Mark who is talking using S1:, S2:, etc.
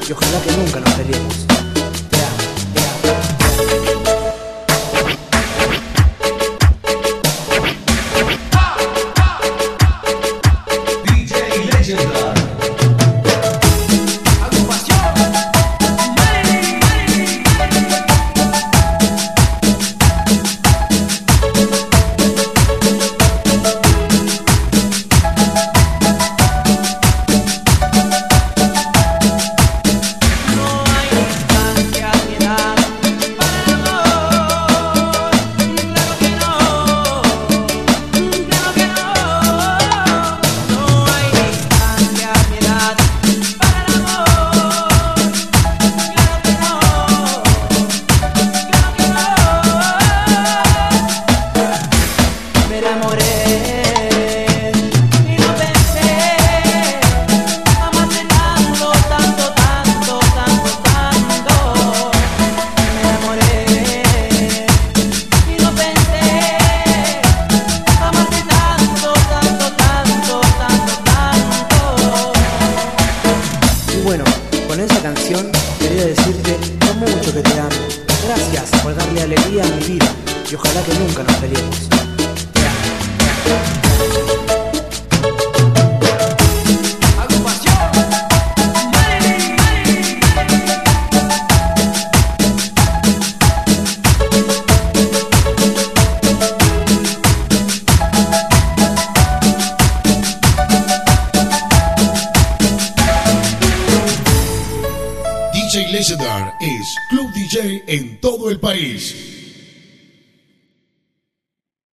S1: y ojalá que nunca nos peleemos. Bueno, con esa canción quería decirte lo mucho que te amo. Gracias por darle alegría a mi vida y ojalá que nunca nos peleemos. Te amo.
S2: DJ Legendar es Club DJ en todo el país.